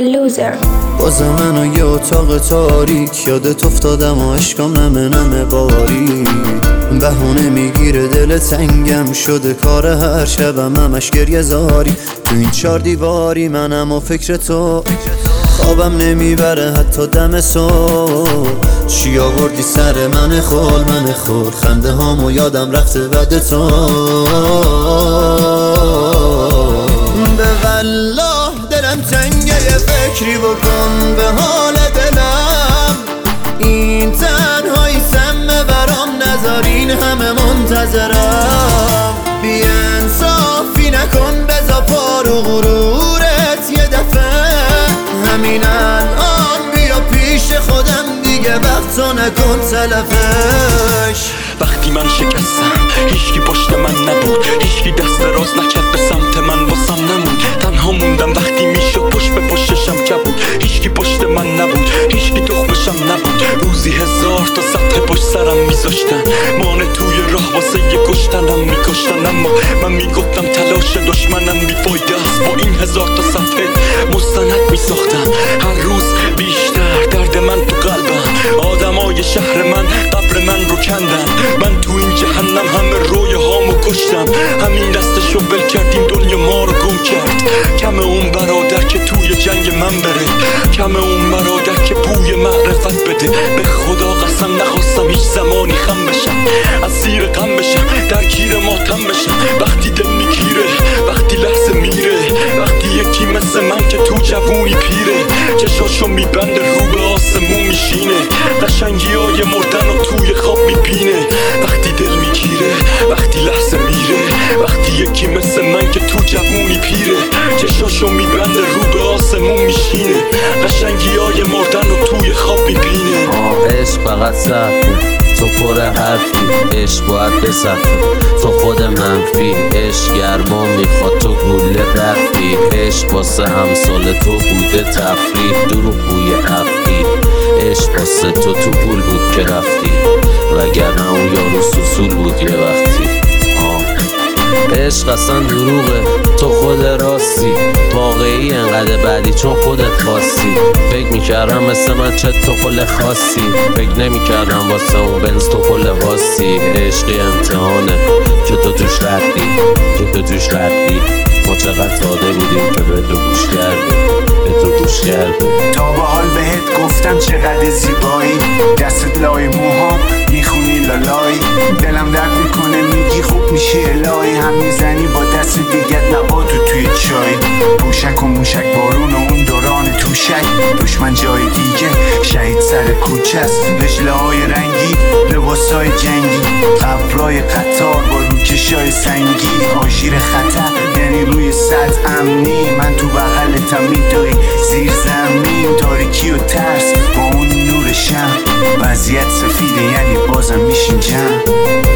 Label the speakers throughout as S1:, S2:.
S1: loser.
S2: بازم منو یه اتاق تاریک یادت افتادم و عشقم نمه باری بهونه میگیره دل تنگم شده کار هر شبم همش گریه زاری تو این 4 دیواری منم و فکر تو خوابم نمیبره حتی دم صبح چی آوردی سر من خول خنده هامو یادم رفته بعد تو به والله دلم تنگه یه فکری بکن به حال دلم این تنهایی سمه برام نذارین همه منتظرم بی انصافی نکن بزا پارو غرورت یه دفعه همین الان بیا پیش خودم دیگه وقتو نکن تلفش
S3: وقتی من شکستم هیچکی پشت من نبود هیچکی دست راز نکرد به سمت من واسم نمود تنها موندم وقتی میشد پشت به پشتشم کبود هیچکی پشت من نبود هیچکی تخمشم نبود روزی 1000 تا سطح پشت سرم میذاشتن مانه توی راه واسه یه کشتنم میکشتن اما من میگفتم تلاش دشمنم بیفایده است با این 1000 تا سطح مستند میساختم هر روز بیشتر درد من تو قلبم آدمای شهر من قبر من رو کندن من تو این جهنم همه رویه هامو کشتم همین دستشو ول کردیم دنیا ما رو گم کرد کم اون برادر که توی جنگ من بره کم اون برادر که بوی معرفت بده به خدا قسم نخواستم هیچ زمانی خم بشم از زیر غم بشم درگیر ماتم بشم وقتی دل میگیره وقتی لحظه میره وقتی یکی مثل من که تو جوونی پیره چشاشو میبنده رو به آسمون میشینه قشنگیای مردن و توی خواب میبینه وقتی دل میگیره وقتی لحظه میره وقتی یکی مثل من که تو جوونی پیره چشاشو میبنده رو به آسمون میشینه قشنگیای مردن و توی خواب میبینه
S4: عشق فقط صفه تو پر حرفی عشق باید بصفه تو خود منفی عشق گرما میخواد تو گوله برفی عشق واسه همسال تو بوده تفریح دروغ بوی افتی عشق واسه تو پول بود که رفتی وگرنه اون یارو سوسول بود یه وقتی عشق اصلا دروغه تو خود راستی واقعی انقدر بعدی چون خودت خواستی فکر میکردم مثل من چه تو خل خاصی فکر نمیکردم واسه اون بنز تو خل واسی عشقی امتحانه که تو توش ردی ما چقدر ساده بودیم که به تو گوش کردیم
S5: تا به حال بهت گفتم چقدر زیبایی دستت لای موهام میخونی لالایی دلم درد میکنه میگی خوب میشی الهی هم میزنی با دست دیگت نباتو توی چای پوشک و موشک بارون و اون دوران توشک دشمن جای دیگه شهید سر کوچه است رجله های رنگی لباسای جنگی قبرای قطار با روکشای سنگی آژیر خطر یعنی روی سطح امنی من تو بغلتم میدوی زیر زمین تاریکی و ترس با اون نور شم وضعیت سفیده یعنی بازم میشین جمع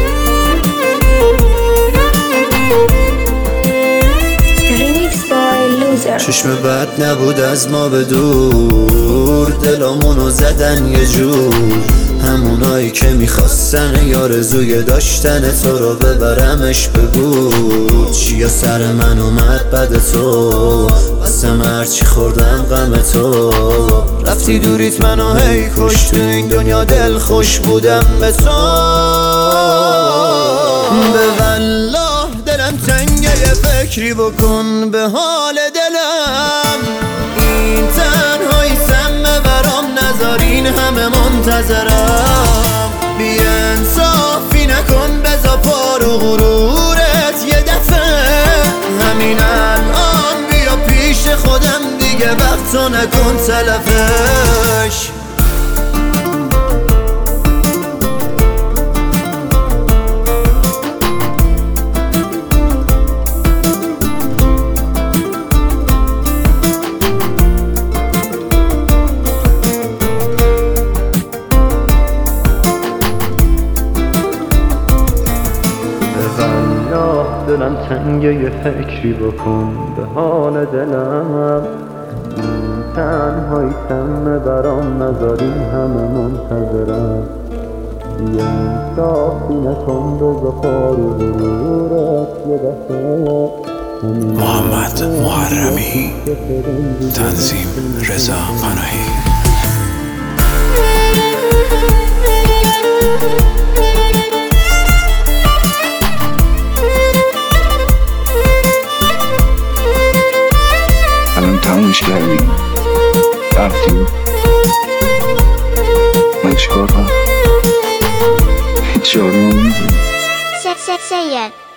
S2: چشم بد نبود از ما به دور دلامونو زدن یه جور همونایی که میخواستن یارزوی داشتن تو رو ببرمش بگو چیا سر من اومد بد تو قسم هرچی خوردم غم تو رفتی دوریت منو هی کش تو این دنیا دل خوش بودم به تو به والله دلم تنگه یه فکری بکن به حال دلم این تنهایی سمه برام نذارین همه منتظرم بی انصافی نکن بزا پارو غرورت یه دفعه همین الان بیا پیش خودم دیگه وقتو نکن تلفش دلم تنگه یه فکری بکن به حال دلم این تنهایی سمه برام نذارین همه منتظرم یه انصافی نکن بزا پارو غرورت یه دفعه
S1: محمد محرمی، تنظیم رضا پناهی.
S6: الان تمومش کردی رفتی من چیکار کنم؟ هیچ جوابی نمیدونی.
S7: Say it.